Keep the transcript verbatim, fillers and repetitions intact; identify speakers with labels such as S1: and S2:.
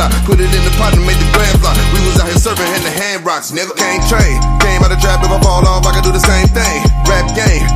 S1: block. Put it in the pot and made the grand block. We was out here serving hand to hand rocks, nigga. Can't train, came out of trap. If I fall off, I can do the same thing. Rap game,